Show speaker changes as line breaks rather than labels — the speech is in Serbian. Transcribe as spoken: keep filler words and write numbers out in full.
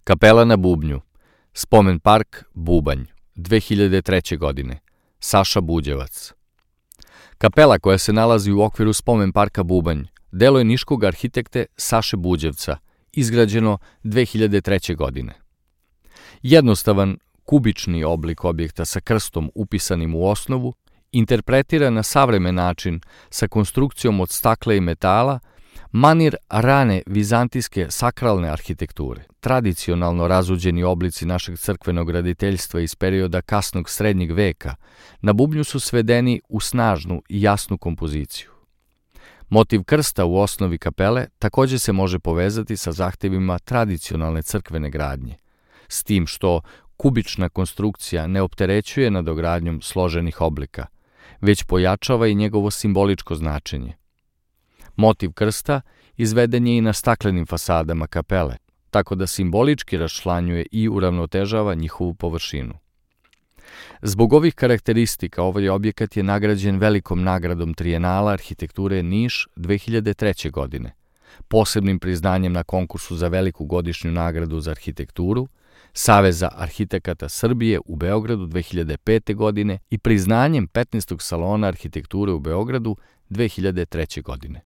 Kapela na bubnju, Spomen park Bubanj, dve hiljade treće. godine, Saša Buđevac. Kapela koja se nalazi u okviru Spomen parka Bubanj, delo je niškog arhitekte Saše Buđevca, izgrađeno dve hiljade treće. godine. Jednostavan, kubični oblik objekta sa krstom upisanim u osnovu, interpretira na savremen način sa konstrukcijom od stakla i metala, manir rane vizantijske sakralne arhitekture. Tradicionalno razuđeni oblici našeg crkvenog graditeljstva iz perioda kasnog srednjeg veka na bubnju su svedeni u snažnu i jasnu kompoziciju. Motiv krsta u osnovi kapele takođe se može povezati sa zahtevima tradicionalne crkvene gradnje, s tim što kubična konstrukcija ne opterećuje nadogradnjom složenih oblika, već pojačava i njegovo simboličko značenje. Motiv krsta izveden je i na staklenim fasadama kapele, tako da simbolički raščlanjuje i uravnotežava njihovu površinu. Zbog ovih karakteristika ovaj objekat je nagrađen velikom nagradom Trijenala arhitekture Niš dve hiljade treće. godine, posebnim priznanjem na konkursu za veliku godišnju nagradu za arhitekturu, Saveza arhitekata Srbije u Beogradu dve hiljade pete. godine i priznanjem petnaestog salona arhitekture u Beogradu dve hiljade treće. godine.